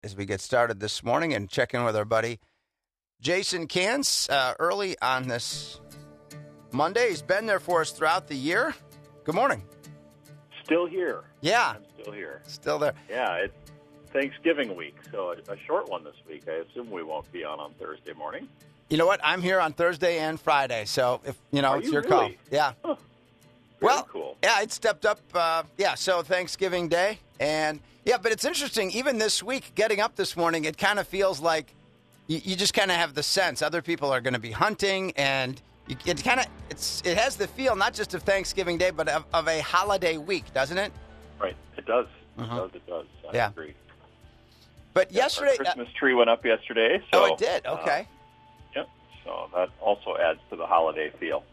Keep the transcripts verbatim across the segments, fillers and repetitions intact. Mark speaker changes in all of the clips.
Speaker 1: as we get started this morning and check in with our buddy Jason Cantz uh, early on this Monday. He's been there for us throughout the year. Good morning.
Speaker 2: Still here.
Speaker 1: Yeah.
Speaker 2: I'm still here.
Speaker 1: Still there.
Speaker 2: Yeah, it's Thanksgiving week, so a, a short one this week. I assume we won't be on on Thursday morning.
Speaker 1: You know what? I'm here on Thursday and Friday, so if you know,
Speaker 2: Are
Speaker 1: it's
Speaker 2: you
Speaker 1: your
Speaker 2: really?
Speaker 1: call. Yeah.
Speaker 2: Huh. Very
Speaker 1: Well,
Speaker 2: cool.
Speaker 1: yeah, it stepped up. Uh, yeah, so Thanksgiving Day, and yeah, but it's interesting. Even this week, getting up this morning, it kind of feels like you, you just kind of have the sense other people are going to be hunting, and you, it kind of it's it has the feel not just of Thanksgiving Day, but of, of a holiday week, doesn't it?
Speaker 2: Right. It does. It
Speaker 1: Uh-huh.
Speaker 2: does. It does. I
Speaker 1: Yeah.
Speaker 2: agree.
Speaker 1: But
Speaker 2: Yeah,
Speaker 1: yesterday,
Speaker 2: our Christmas tree went up yesterday. So,
Speaker 1: oh, it did. Okay.
Speaker 2: Uh, yep. So that also adds to the holiday feel.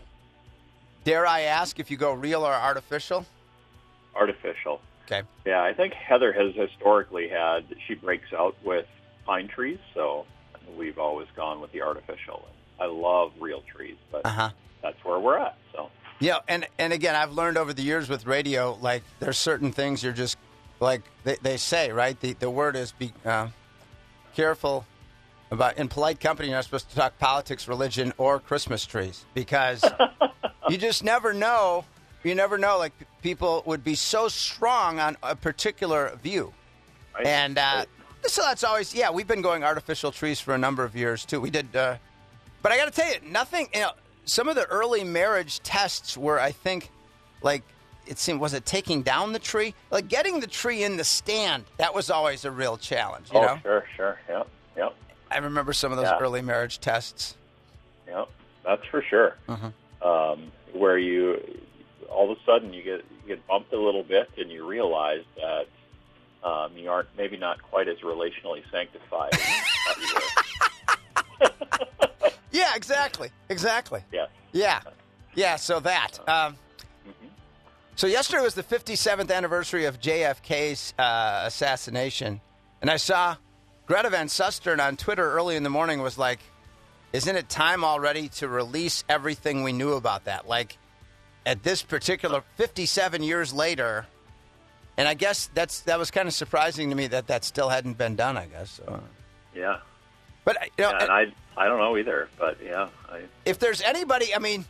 Speaker 1: Dare I ask if you go real or artificial?
Speaker 2: Artificial.
Speaker 1: Okay.
Speaker 2: Yeah, I think Heather has historically had, she breaks out with pine trees, so we've always gone with the artificial. I love real trees, but
Speaker 1: Uh-huh.
Speaker 2: that's where we're at. So
Speaker 1: Yeah, and, and again, I've learned over the years with radio, like, there's certain things you're just, like, they, they say, right? The the word is be uh, careful about, in polite company, you're not supposed to talk politics, religion, or Christmas trees, because you just never know. You never know, like, people would be so strong on a particular view.
Speaker 2: right?
Speaker 1: And uh,
Speaker 2: Right.
Speaker 1: so that's always, yeah, we've been going artificial trees for a number of years, too. We did, uh, but I got to tell you, nothing, you know, some of the early marriage tests were, I think, like, it seemed, was it taking down the tree? Like, getting the tree in the stand, that was always a real challenge, you
Speaker 2: oh,
Speaker 1: know?
Speaker 2: sure, sure. Yep, yep,
Speaker 1: I remember some of those
Speaker 2: Yeah.
Speaker 1: early marriage tests.
Speaker 2: yep. That's for sure.
Speaker 1: Mhm.
Speaker 2: Um, where you, all of a sudden, you get you get bumped a little bit, and you realize that um, you aren't maybe not quite as relationally sanctified as you thought you were.
Speaker 1: Yeah, exactly, exactly.
Speaker 2: Yes.
Speaker 1: Yeah, yeah, so that. Um,
Speaker 2: Mhm.
Speaker 1: So yesterday was the fifty-seventh anniversary of J F K's uh, assassination, and I saw Greta Van Susteren on Twitter early in the morning was like, isn't it time already to release everything we knew about that? Like, at this particular fifty-seven years later, and I guess that's that was kind of surprising to me that that still hadn't been done, I guess. So.
Speaker 2: Yeah.
Speaker 1: But, you know,
Speaker 2: Yeah, and I I don't know either, but yeah, I,
Speaker 1: if there's anybody, I mean,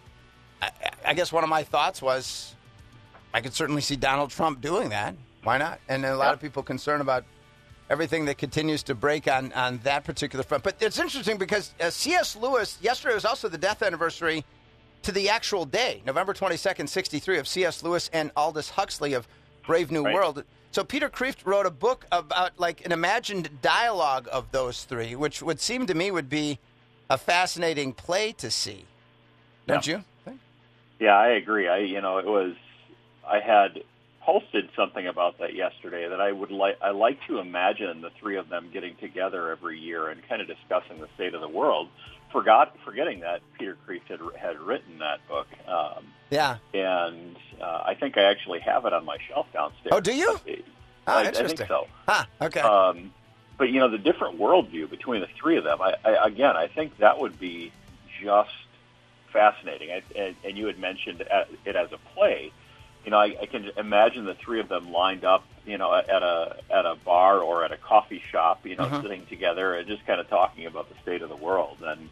Speaker 1: I, I guess one of my thoughts was I could certainly see Donald Trump doing that. Why not? And a lot
Speaker 2: Yeah.
Speaker 1: of people concerned about everything that continues to break on, on that particular front. But it's interesting because uh, C S. Lewis, yesterday was also the death anniversary to the actual day, November twenty-second, sixty-three, of C S. Lewis and Aldous Huxley of Brave New
Speaker 2: Right.
Speaker 1: World. So Peter Kreeft wrote a book about like an imagined dialogue of those three, which would seem to me would be a fascinating play to see. Don't you think?
Speaker 2: yeah, I agree. I you know it was I had posted something about that yesterday that I would like I like to imagine the three of them getting together every year and kind of discussing the state of the world. Forgot forgetting that Peter Kreeft had had written that book. Um,
Speaker 1: Yeah.
Speaker 2: and uh, I think I actually have it on my shelf downstairs.
Speaker 1: Oh, do you? Oh,
Speaker 2: I, I
Speaker 1: interesting.
Speaker 2: think so.
Speaker 1: Huh, okay.
Speaker 2: Um, but you know, the different worldview between the three of them. I, I again, I think that would be just fascinating. I, and, and you had mentioned it as a play. You know, I, I can imagine the three of them lined up, you know, at a at a bar or at a coffee shop, you know,
Speaker 1: Uh-huh.
Speaker 2: sitting together and just kind of talking about the state of the world and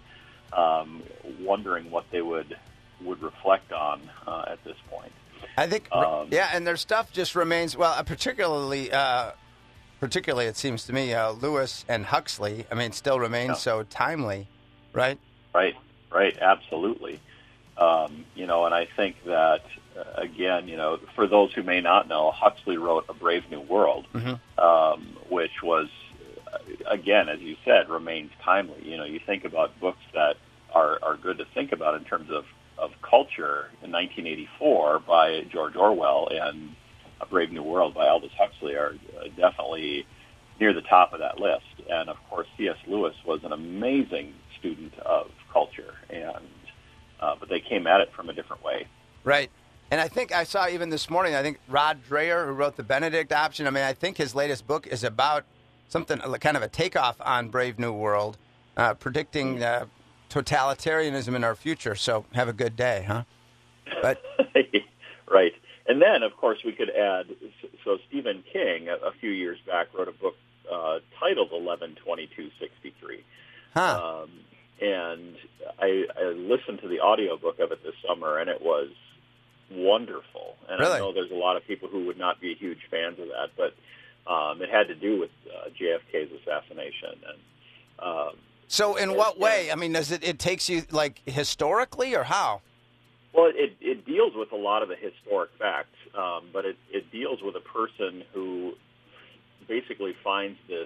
Speaker 2: um, wondering what they would would reflect on uh, at this point.
Speaker 1: I think,
Speaker 2: Um,
Speaker 1: yeah, and their stuff just remains, well, uh, particularly, uh, particularly it seems to me, uh, Lewis and Huxley, I mean, still remains
Speaker 2: Yeah.
Speaker 1: so timely, right?
Speaker 2: Right, right, absolutely. Um, you know, and I think that, uh, again, you know, for those who may not know, Huxley wrote A Brave New World,
Speaker 1: Mm-hmm.
Speaker 2: um, which was, uh, again, as you said, remains timely. You know, you think about books that are, are good to think about in terms of, of culture. In nineteen eighty-four by George Orwell and A Brave New World by Aldous Huxley are uh, definitely near the top of that list. And, of course, C S. Lewis was an amazing student of culture, and uh, but they came at it from a different way.
Speaker 1: Right. And I think I saw even this morning, I think Rod Dreher, who wrote The Benedict Option, I mean, I think his latest book is about something, kind of a takeoff on Brave New World, uh, predicting uh, totalitarianism in our future. So have a good day, huh? But
Speaker 2: Right. And then, of course, we could add, so Stephen King, a, a few years back, wrote a book uh, titled eleven twenty-two sixty-three.
Speaker 1: Huh.
Speaker 2: Um, and I, I listened to the audiobook of it this summer, and it was wonderful. And
Speaker 1: Really?
Speaker 2: I know there's a lot of people who would not be huge fans of that, but um, it had to do with uh, J F K's assassination. And um,
Speaker 1: So in
Speaker 2: and,
Speaker 1: what way?
Speaker 2: and,
Speaker 1: I mean, does it, it takes you, like, historically or how?
Speaker 2: Well, it, it deals with a lot of the historic facts, um, but it, it deals with a person who basically finds this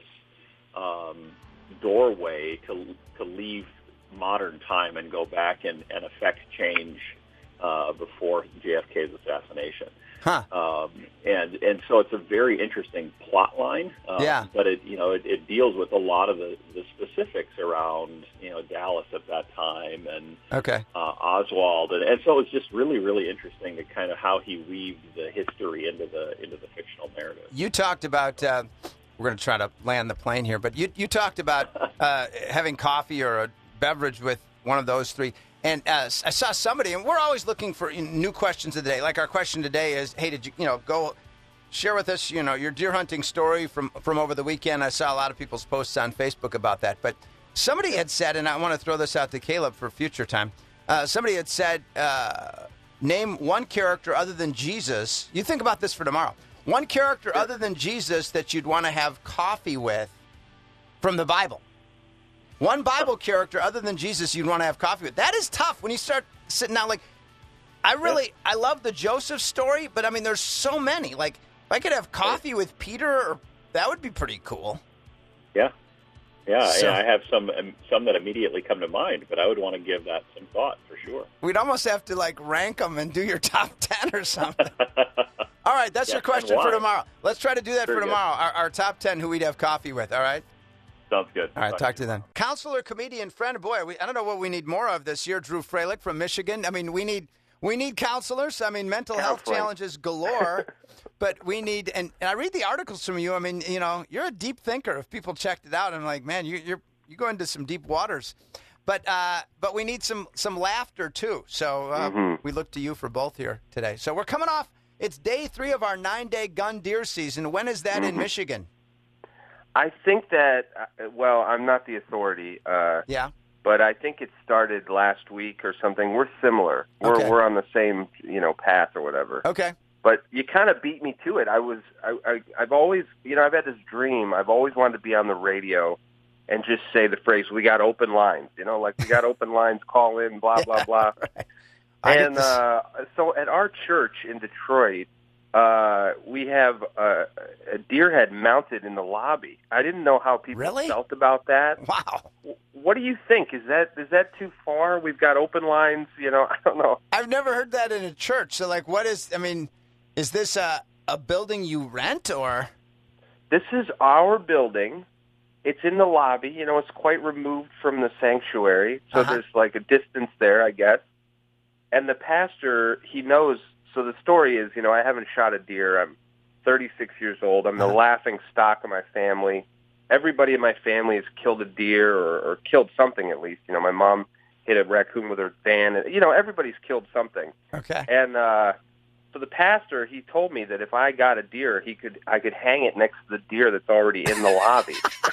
Speaker 2: um, doorway to to leave modern time and go back and, and affect change uh, before J F K's assassination.
Speaker 1: Huh.
Speaker 2: Um, and and so it's a very interesting plot line. Um,
Speaker 1: Yeah.
Speaker 2: But it you know it, it deals with a lot of the, the specifics around you know Dallas at that time and
Speaker 1: Okay.
Speaker 2: uh, Oswald, and, and so it's just really really interesting to kind of how he weaved the history into the into the fictional narrative.
Speaker 1: You talked about, uh, we're going to try to land the plane here, but you, you talked about uh, having coffee or a beverage with one of those three. And uh, I saw somebody, and we're always looking for new questions of the day. Like our question today is, hey, did you, you know, go share with us, you know, your deer hunting story from, from over the weekend. I saw a lot of people's posts on Facebook about that. But somebody had said, and I want to throw this out to Caleb for future time, uh, somebody had said, uh, name one character other than Jesus. You think about this for tomorrow. One character
Speaker 2: Sure.
Speaker 1: other than Jesus that you'd want to have coffee with from the Bible. One Bible character other than Jesus you'd want to have coffee with. That is tough when you start sitting down. Like, I really, I love the Joseph story, but I mean, there's so many. Like, if I could have coffee with Peter, or, that would be pretty cool.
Speaker 2: Yeah, yeah,
Speaker 1: So-
Speaker 2: yeah. I have some um, some that immediately come to mind, but I would want to give that some thought for sure.
Speaker 1: We'd almost have to, like, rank them and do your top ten or something. All right, that's
Speaker 2: Yeah,
Speaker 1: your question
Speaker 2: and
Speaker 1: for
Speaker 2: why?
Speaker 1: tomorrow. Let's try to do that
Speaker 2: Very
Speaker 1: for
Speaker 2: good.
Speaker 1: tomorrow. Our, our top ten who we'd have coffee with, all right?
Speaker 2: Sounds good.
Speaker 1: All right,
Speaker 2: Bye.
Speaker 1: talk to you then. Counselor, comedian, friend, boy, we, I don't know what we need more of this year. Drew Freilich from Michigan. I mean, we need we need counselors. I mean, mental health
Speaker 3: Counseling.
Speaker 1: challenges galore. But we need, and, and I read the articles from you. I mean, you know, you're a deep thinker. If people checked it out, I'm like, man, you, you're you go into some deep waters. But uh, but we need some some laughter too. So uh,
Speaker 3: Mhm.
Speaker 1: we look to you for both here today. So we're coming off. It's day three of our nine-day gun deer season. When is that in Michigan?
Speaker 3: I think that, uh, well, I'm not the authority, uh,
Speaker 1: Yeah.
Speaker 3: but I think it started last week or something. We're similar. We're
Speaker 1: Okay.
Speaker 3: we're on the same, you know, path or whatever.
Speaker 1: Okay.
Speaker 3: But you kind of beat me to it. I was, I, I, I've always, you know, I've had this dream. I've always wanted to be on the radio and just say the phrase, "We got open lines." You know, like we got open lines. Call in, blah blah blah.
Speaker 1: Right. I get
Speaker 3: And
Speaker 1: this.
Speaker 3: uh, so at our church in Detroit, uh, we have uh, a deer head mounted in the lobby. I didn't know how people
Speaker 1: Really?
Speaker 3: felt about that.
Speaker 1: Wow.
Speaker 3: What do you think? Is that is that too far? We've got open lines. You know, I don't know.
Speaker 1: I've never heard that in a church. So, like, what is, I mean, is this a, a building you rent or?
Speaker 3: This is our building. It's in the lobby. You know, it's quite removed from the sanctuary, so
Speaker 1: Uh-huh.
Speaker 3: there's like a distance there, I guess. And the pastor, he knows. So the story is, you know, I haven't shot a deer. I'm thirty-six years old. I'm the
Speaker 1: Uh-huh.
Speaker 3: laughing stock of my family. Everybody in my family has killed a deer or, or killed something at least. You know, my mom hit a raccoon with her fan. You know, everybody's killed something.
Speaker 1: Okay.
Speaker 3: And uh, so the pastor, he told me that if I got a deer, he could I could hang it next to the deer that's already in the lobby.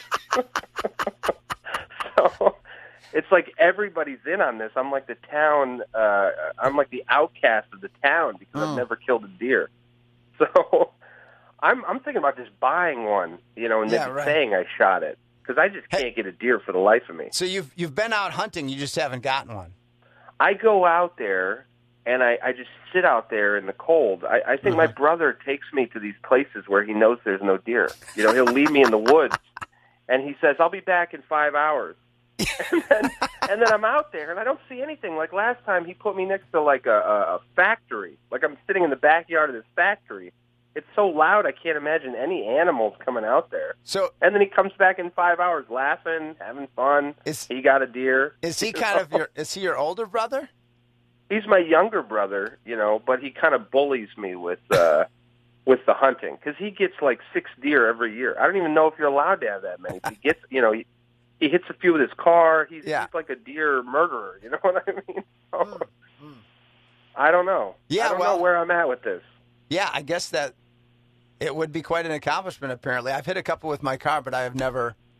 Speaker 3: So it's like everybody's in on this. I'm like the town. Uh, I'm like the outcast of the town because
Speaker 1: Oh.
Speaker 3: I've never killed a deer. So I'm I'm thinking about just buying one, you know, and
Speaker 1: Yeah,
Speaker 3: then
Speaker 1: right.
Speaker 3: saying I shot it because I just
Speaker 1: Hey.
Speaker 3: can't get a deer for the life of me.
Speaker 1: So you've you've been out hunting, you just haven't gotten one.
Speaker 3: I go out there and I, I just sit out there in the cold. I, I think my
Speaker 1: Uh-huh.
Speaker 3: brother takes me to these places where he knows there's no deer. You know, he'll leave me in the woods, and he says, "I'll be back in five hours." and, then, and then I'm out there, and I don't see anything. Like last time, he put me next to like a, a, a factory. Like I'm sitting in the backyard of this factory. It's so loud, I can't imagine any animals coming out there.
Speaker 1: So
Speaker 3: And then he comes back in five hours laughing, having fun.
Speaker 1: is
Speaker 3: He got a deer.
Speaker 1: is he kind of your is he your older brother?
Speaker 3: He's my younger brother, you know, but he kind of bullies me with uh, with the hunting because he gets like six deer every year. I don't even know if you're allowed to have that many. He gets, you know, he, he hits a few with his car. He's,
Speaker 1: Yeah.
Speaker 3: he's like a deer murderer. You know what I mean? So, I don't know.
Speaker 1: Yeah,
Speaker 3: I don't
Speaker 1: well-
Speaker 3: know where I'm at with this.
Speaker 1: Yeah, I guess that it would be quite an accomplishment. Apparently, I've hit a couple with my car, but I have never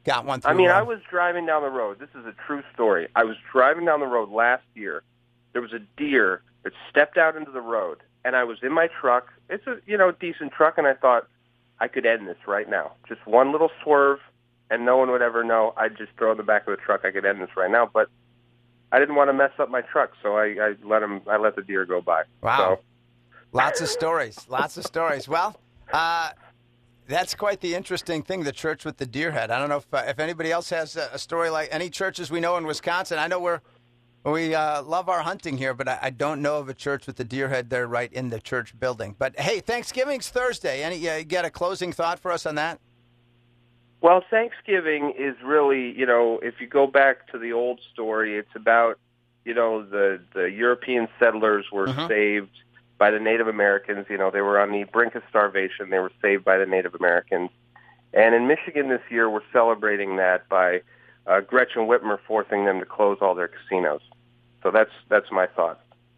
Speaker 1: got one through.
Speaker 3: I mean,
Speaker 1: uh,
Speaker 3: I was driving down the road. This is a true story. I was driving down the road last year. There was a deer that stepped out into the road, and I was in my truck. It's a, you know, decent truck, and I thought I could end this right now. Just one little swerve, and no one would ever know. I'd just throw in the back of the truck. I could end this right now, but I didn't want to mess up my truck, so I, I let him. I let the deer go by.
Speaker 1: Wow.
Speaker 3: So.
Speaker 1: Lots of stories. Lots of stories. Well, uh, that's quite the interesting thing, the church with the deer head. I don't know if uh, if anybody else has a, a story like any churches we know in Wisconsin. I know we're, we uh, love our hunting here, but I, I don't know of a church with the deer head there right in the church building. But, hey, Thanksgiving's Thursday. Any uh, you got a closing thought for us on that?
Speaker 3: Well, Thanksgiving is really, you know, if you go back to the old story, it's about, you know, the, the European settlers were
Speaker 1: Mm-hmm.
Speaker 3: saved by the Native Americans. You know, they were on the brink of starvation. They were saved by the Native Americans. And in Michigan this year, we're celebrating that by uh, Gretchen Whitmer forcing them to close all their casinos. So that's that's my thought.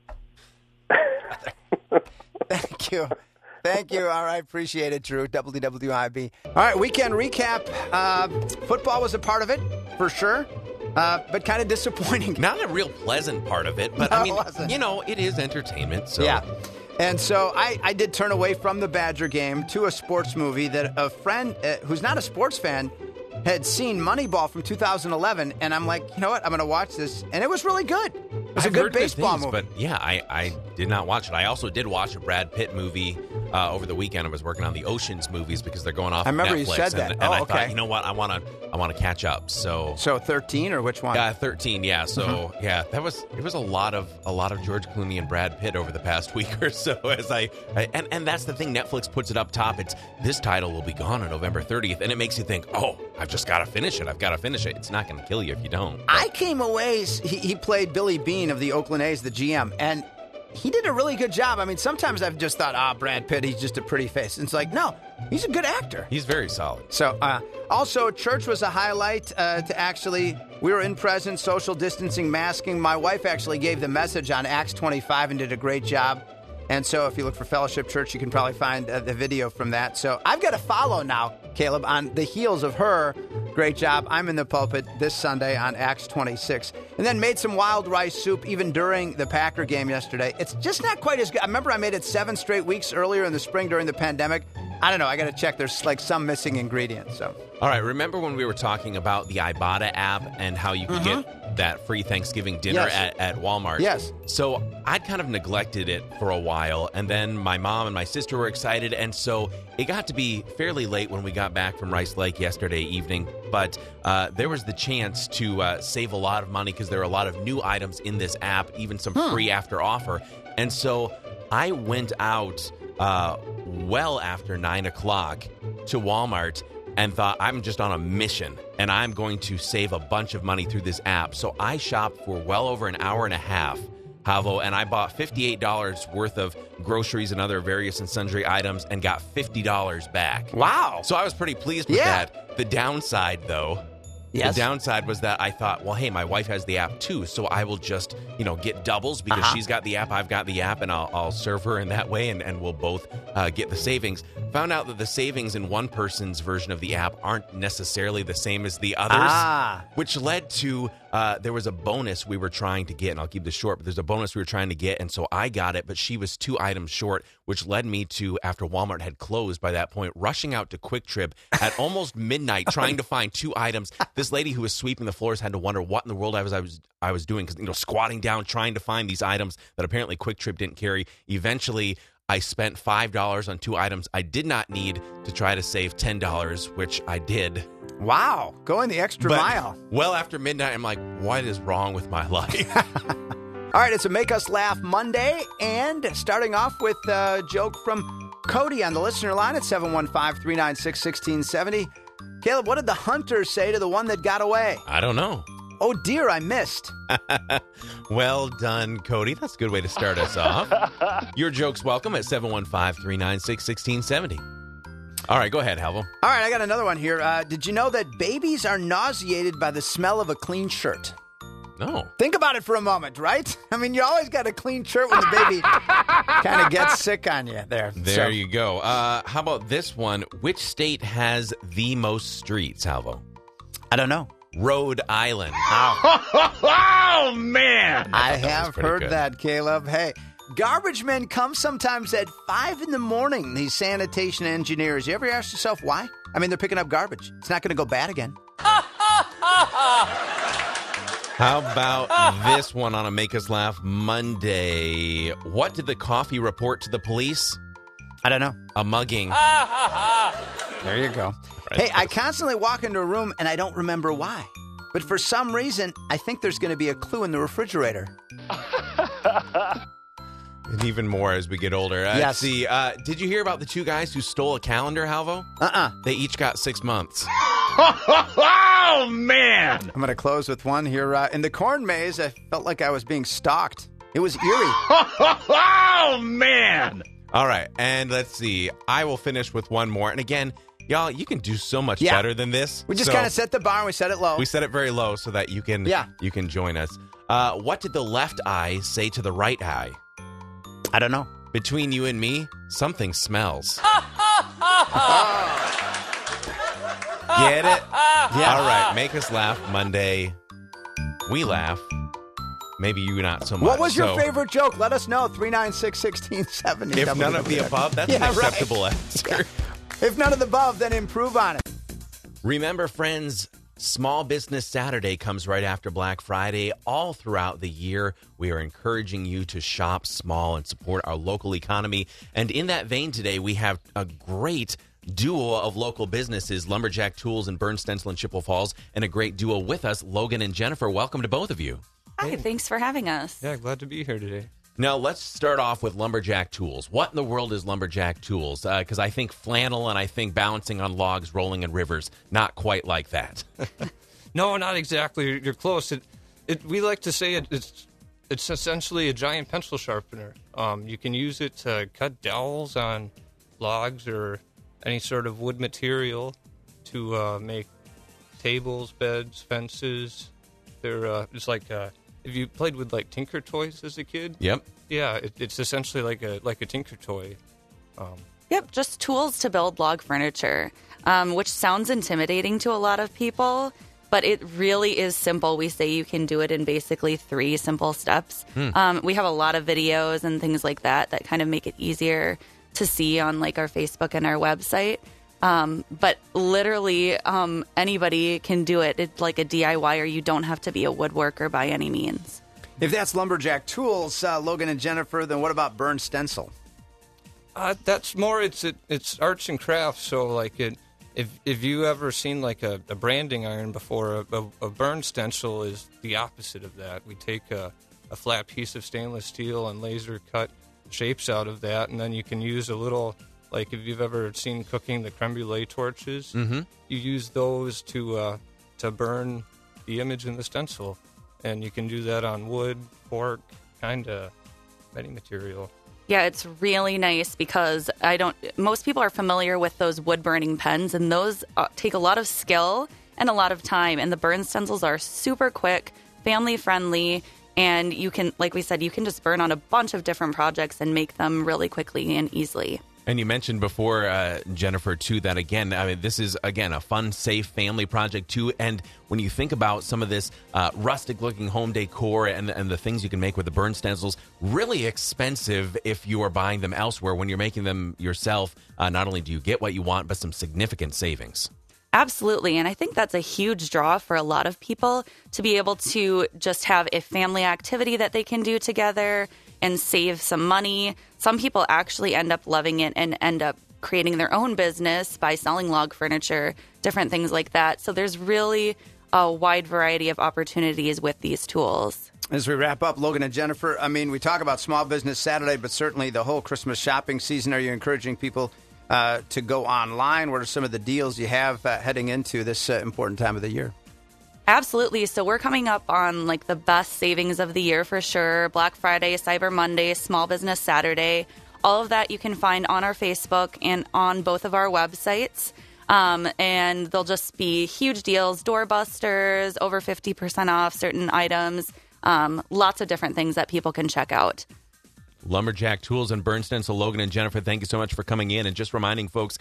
Speaker 1: Thank you. Thank you. All right. Appreciate it, Drew. W W I B. All right. Weekend recap. Uh, football was a part of it, for sure. Uh, but kind of disappointing.
Speaker 4: Not a real pleasant part of it, but
Speaker 1: No,
Speaker 4: I mean,
Speaker 1: it wasn't.
Speaker 4: you know, it is entertainment. So
Speaker 1: Yeah. And so I, I did turn away from the Badger game to a sports movie that a friend uh, who's not a sports fan had seen, Moneyball from two thousand eleven, and I'm like, you know what, I'm going to watch this, and it was really good. It was
Speaker 4: I've
Speaker 1: a good
Speaker 4: heard good
Speaker 1: baseball
Speaker 4: things,
Speaker 1: movie.
Speaker 4: But yeah, I, I did not watch it. I also did watch a Brad Pitt movie uh, over the weekend. I was working on the Oceans movies because they're going off
Speaker 1: I remember
Speaker 4: Netflix,
Speaker 1: you said that.
Speaker 4: And, and
Speaker 1: Oh,
Speaker 4: I
Speaker 1: okay.
Speaker 4: thought, you know what, I want to I want to catch up. So
Speaker 1: So thirteen or which one?
Speaker 4: yeah, thirteen. Yeah, so
Speaker 1: Mm-hmm.
Speaker 4: yeah, that was it was a lot of a lot of George Clooney and Brad Pitt over the past week or so. As I, I and and that's the thing, Netflix puts it up top. It's this title will be gone on November thirtieth, and it makes you think, oh, I've just got to finish it. I've got to finish it. It's not going to kill you if you don't. But
Speaker 1: I came away, he, he played Billy Bean of the Oakland A's, the G M, and he did a really good job. I mean, sometimes I've just thought, ah, Brad Pitt, he's just a pretty face. And it's like, no, he's a good actor.
Speaker 4: he's very solid.
Speaker 1: So, uh, also, church was a highlight uh, to actually, we were in presence, social distancing, masking. My wife actually gave the message on Acts twenty-five and did a great job. And so if you look for Fellowship Church, you can probably find uh, the video from that. So I've got to follow now, Caleb, on the heels of her. Great job. I'm in the pulpit this Sunday on Acts twenty-six. And then made some wild rice soup even during the Packer game yesterday. It's just not quite as good. I remember I made it seven straight weeks earlier in the spring during the pandemic. I don't know. I got to check. There's like some missing ingredients. So.
Speaker 4: All right, remember when we were talking about the Ibotta app and how you could get that free Thanksgiving dinner
Speaker 1: Yes.
Speaker 4: at, at Walmart?
Speaker 1: Yes.
Speaker 4: So I'd kind of neglected it for a while, and then my mom and my sister were excited, and so it got to be fairly late when we got back from Rice Lake yesterday evening, but uh, there was the chance to uh, save a lot of money because there are a lot of new items in this app, even some free after offer, and so I went out uh, well after nine o'clock to Walmart and thought, I'm just on a mission and I'm going to save a bunch of money through this app. So I shopped for well over an hour and a half, Havo, and I bought fifty-eight dollars worth of groceries and other various and sundry items and got fifty dollars back.
Speaker 1: Wow.
Speaker 4: So I was pretty pleased with
Speaker 1: Yeah.
Speaker 4: that. The downside, though,
Speaker 1: Yes.
Speaker 4: the downside was that I thought, well, hey, my wife has the app too, so I will just, you know, get doubles because
Speaker 1: Uh-huh.
Speaker 4: she's got the app, I've got the app, and I'll, I'll serve her in that way, and, and we'll both uh, get the savings. Found out that the savings in one person's version of the app aren't necessarily the same as the others,
Speaker 1: Ah.
Speaker 4: which led to uh, there was a bonus we were trying to get, and I'll keep this short, but there's a bonus we were trying to get, and so I got it, but she was two items short, which led me to, after Walmart had closed by that point, rushing out to Quick Trip at almost midnight trying to find two items. This lady who was sweeping the floors had to wonder what in the world I was I was I was doing because, you know, squatting down trying to find these items that apparently Quick Trip didn't carry. Eventually, I spent five dollars on two items I did not need to try to save ten dollars, which I did.
Speaker 1: Wow. Going the extra
Speaker 4: But
Speaker 1: mile.
Speaker 4: well after midnight, I'm like, what is wrong with my life?
Speaker 1: All right, it's a Make Us Laugh Monday, and starting off with a joke from Cody on the listener line at seven one five, three nine six, one six seven zero. Caleb, what did the hunter say to the one that got away?
Speaker 4: I don't know.
Speaker 1: Oh, dear, I missed.
Speaker 4: Well done, Cody. That's a good way to start us off. Your joke's welcome at seven one five, three nine six, one six seven zero. All right, go ahead, Halvo.
Speaker 1: All right, I got another one here. Uh, did you know that babies are nauseated by the smell of a clean shirt?
Speaker 4: No.
Speaker 1: Think about it for a moment, right? I mean, you always got a clean shirt when the baby kind of gets sick on you there.
Speaker 4: There
Speaker 1: So-
Speaker 4: you go. Uh, how about this one? Which state has the most streets, Halvo?
Speaker 1: I don't know.
Speaker 4: Rhode Island.
Speaker 5: Oh, man!
Speaker 1: I
Speaker 4: that
Speaker 1: have
Speaker 4: was pretty
Speaker 1: heard
Speaker 4: good.
Speaker 1: that, Caleb. Hey, garbage men come sometimes at five in the morning, these sanitation engineers. You ever ask yourself why? I mean, they're picking up garbage. It's not going to go bad again.
Speaker 4: How about this one on a Make Us Laugh Monday? What did the coffee report to the police?
Speaker 1: I don't know.
Speaker 4: A mugging.
Speaker 1: There you go.
Speaker 4: Right.
Speaker 1: Hey, I constantly walk into a room and I don't remember why. But for some reason, I think there's going to be a clue in the refrigerator.
Speaker 4: And even more as we get older. Uh,
Speaker 1: Yes.
Speaker 4: Let's see. Uh, did you hear about the two guys who stole a calendar, Halvo?
Speaker 1: Uh-uh.
Speaker 4: They each got six months.
Speaker 5: Oh, man!
Speaker 1: I'm going to close with one here. Uh, in the corn maze, I felt like I was being stalked. It was eerie.
Speaker 5: Oh, man!
Speaker 4: All right. And let's see. I will finish with one more. And again, y'all, you can do so much
Speaker 1: Yeah.
Speaker 4: better than this.
Speaker 1: We just
Speaker 4: So
Speaker 1: kind of set the bar and we set it low.
Speaker 4: we set it very low so that you can,
Speaker 1: Yeah.
Speaker 4: you can join us. Uh, what did the left eye say to the right eye?
Speaker 1: I don't know.
Speaker 4: Between you and me, something smells. Get it?
Speaker 1: Yeah.
Speaker 4: All right. Make Us Laugh Monday. We laugh. Maybe you not so much.
Speaker 1: What was your
Speaker 4: So,
Speaker 1: favorite joke? Let us know. three nine six, one six seven zero.
Speaker 4: If none of the above, that's
Speaker 1: Yeah,
Speaker 4: an
Speaker 1: right.
Speaker 4: acceptable answer.
Speaker 1: If none of the above, then improve on it.
Speaker 4: Remember, friends, Small Business Saturday comes right after Black Friday. All throughout the year, we are encouraging you to shop small and support our local economy. And in that vein today, we have a great duo of local businesses, Lumberjack Tools and Burn Stencil in Chippewa Falls, and a great duo with us, Logan and Jennifer. Welcome to both of you.
Speaker 6: Hi, thanks for having us.
Speaker 5: Yeah, glad to be here today.
Speaker 4: Now, let's start off with Lumberjack Tools. What in the world is Lumberjack Tools? Because uh, I think flannel and I think balancing on logs, rolling in rivers. Not quite like that.
Speaker 7: No, not exactly. You're close. It, it, we like to say it, it's it's essentially a giant pencil sharpener. Um, you can use it to cut dowels on logs or any sort of wood material to uh, make tables, beds, fences. They're uh, it's like uh, if you played with like Tinker Toys as a kid.
Speaker 4: Yep.
Speaker 7: Yeah, it, it's essentially like a like a Tinker Toy. Um,
Speaker 6: Yep, just tools to build log furniture, um, which sounds intimidating to a lot of people, but it really is simple. We say you can do it in basically three simple steps. Um, we have a lot of videos and things like that that kind of make it easier to see on like our Facebook and our website. Um, but literally um, anybody can do it. It's like a D I Y, or you don't have to be a woodworker by any means.
Speaker 1: If that's Lumberjack Tools, uh, Logan and Jennifer, then what about Burn Stencil?
Speaker 7: Uh, that's more. It's it, it's arts and crafts. So like it, if if you ever seen like a, a branding iron before, a, a, a burn stencil is the opposite of that. We take a, a flat piece of stainless steel and laser cut shapes out of that, and then you can use a little. Like if you've ever seen cooking the creme brulee torches,
Speaker 4: Mm-hmm.
Speaker 7: you use those to uh, to burn the image in the stencil, and you can do that on wood, cork, kind of any material.
Speaker 6: Yeah, it's really nice because I don't. Most people are familiar with those wood burning pens, and those uh, take a lot of skill and a lot of time. And the burn stencils are super quick, family friendly, and you can, like we said, you can just burn on a bunch of different projects and make them really quickly and easily.
Speaker 4: And you mentioned before, uh, Jennifer, too, that again, I mean, this is, again, a fun, safe family project, too. And when you think about some of this uh, rustic-looking home decor and, and the things you can make with the burn stencils, really expensive if you are buying them elsewhere. When you're making them yourself, uh, not only do you get what you want, but some significant savings.
Speaker 6: Absolutely. And I think that's a huge draw for a lot of people to be able to just have a family activity that they can do together and save some money. Some people actually end up loving it and end up creating their own business by selling log furniture, different things like that. So there's really a wide variety of opportunities with these tools.
Speaker 1: As we wrap up, Logan and Jennifer, I mean, we talk about Small Business Saturday, but certainly the whole Christmas shopping season. Are you encouraging people uh, to go online? What are some of the deals you have uh, heading into this uh, important time of the year?
Speaker 6: Absolutely. So we're coming up on like the best savings of the year for sure. Black Friday, Cyber Monday, Small Business Saturday. All of that you can find on our Facebook and on both of our websites. Um, and there'll just be huge deals, doorbusters, over fifty percent off certain items, um, lots of different things that people can check out.
Speaker 4: Lumberjack Tools and Burn Stencil, Logan and Jennifer, thank you so much for coming in. And just reminding folks,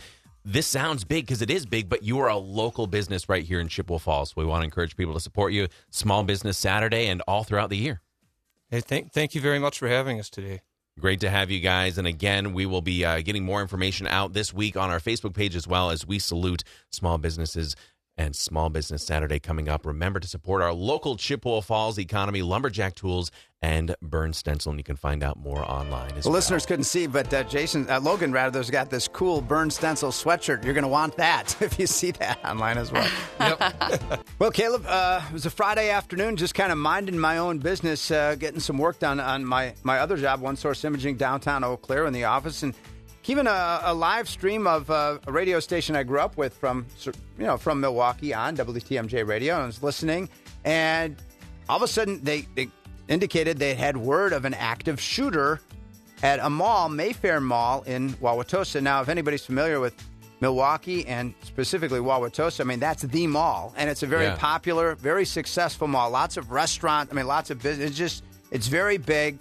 Speaker 4: this sounds big because it is big, but you are a local business right here in Chippewa Falls. We want to encourage people to support you. Small Business Saturday and all throughout the year.
Speaker 7: Hey, thank thank you very much for having us today.
Speaker 4: Great to have you guys. And again, we will be uh, getting more information out this week on our Facebook page as well as we salute small businesses and Small Business Saturday coming up. Remember to support our local Chippewa Falls economy, Lumberjack Tools, and Burn Stencil. And you can find out more online as
Speaker 1: The
Speaker 4: well.
Speaker 1: listeners couldn't see, but uh, Jason, uh, Logan rather, has got this cool Burn Stencil sweatshirt. You're going to want that if you see that online as well.
Speaker 7: Yep.
Speaker 1: Well, Caleb, uh, it was a Friday afternoon, just kind of minding my own business, uh, getting some work done on my, my other job, One Source Imaging, downtown Eau Claire in the office, and keeping a, a live stream of uh, a radio station I grew up with from, you know, from Milwaukee on W T M J Radio. And I was listening, and all of a sudden they, they indicated they had word of an active shooter at a mall, Mayfair Mall in Wauwatosa. Now, if anybody's familiar with Milwaukee and specifically Wauwatosa, I mean, that's the mall. And it's a very
Speaker 4: Yeah.
Speaker 1: popular, very successful mall. Lots of restaurants. I mean, lots of business. It's just, it's very big.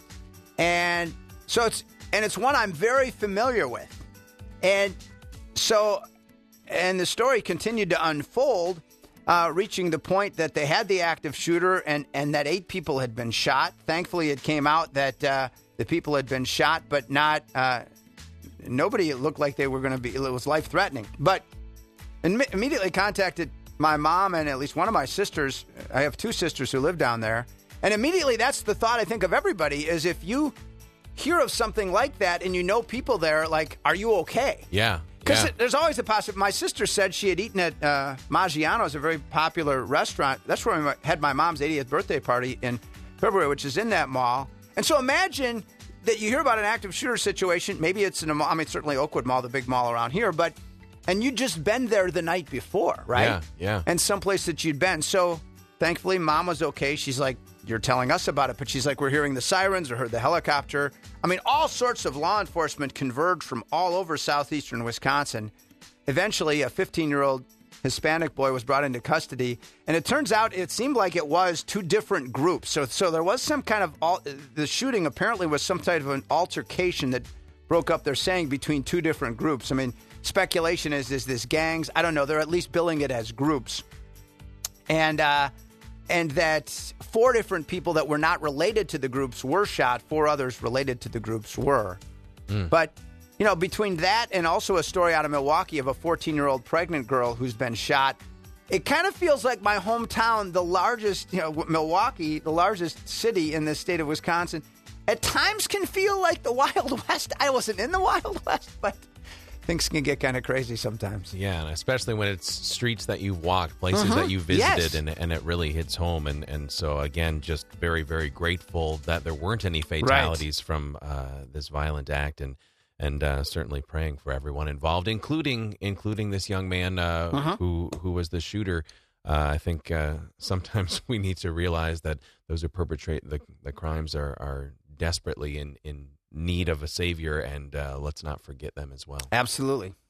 Speaker 1: And so it's, and it's one I'm very familiar with. And so, and the story continued to unfold, uh, reaching the point that they had the active shooter and, and that eight people had been shot. Thankfully, it came out that uh, the people had been shot, but not, uh, nobody looked like they were going to be, it was life-threatening. But Im- immediately contacted my mom and at least one of my sisters. I have two sisters who live down there. And immediately that's the thought I think of everybody is if you hear of something like that and you know people there, like, are you okay?
Speaker 4: Yeah.
Speaker 1: Because
Speaker 4: yeah.
Speaker 1: there's always a possibility. My sister said she had eaten at uh, Maggiano's, a very popular restaurant. That's where we had my mom's eightieth birthday party in February, which is in that mall. And so imagine that you hear about an active shooter situation. Maybe it's in a mall. I mean, certainly Oakwood Mall, the big mall around here. But and you'd just been there the night before, right?
Speaker 4: Yeah, yeah.
Speaker 1: And someplace that you'd been. So thankfully, Mom was okay. She's like, you're telling us about it, but she's like, we're hearing the sirens or heard the helicopter. I mean, all sorts of law enforcement converged from all over southeastern Wisconsin. Eventually, a fifteen-year-old Hispanic boy was brought into custody, and it turns out it seemed like it was two different groups. So, so there was some kind of al- the shooting apparently was some type of an altercation that broke up. They're saying between two different groups. I mean, speculation is is this gangs? I don't know. They're at least billing it as groups, and. uh And that four different people that were not related to the groups were shot. Four others related to the groups were. Mm. But, you know, between that and also a story out of Milwaukee of a fourteen-year-old pregnant girl who's been shot, it kind of feels like my hometown, the largest, you know, Milwaukee, the largest city in the state of Wisconsin, at times can feel like the Wild West. I wasn't in the Wild West, but things can get kind of crazy sometimes.
Speaker 4: Yeah, and especially when it's streets that you've walked, places
Speaker 1: Uh-huh.
Speaker 4: that you visited,
Speaker 1: Yes.
Speaker 4: and and it really hits home. And, and so, again, just very, very grateful that there weren't any fatalities
Speaker 1: Right.
Speaker 4: from uh, this violent act, and and uh, certainly praying for everyone involved, including including this young man uh,
Speaker 1: Uh-huh.
Speaker 4: who who was the shooter. Uh, I think uh, sometimes we need to realize that those who perpetrate the, the crimes are, are desperately in, in need of a savior, and uh, let's not forget them as well.
Speaker 1: Absolutely.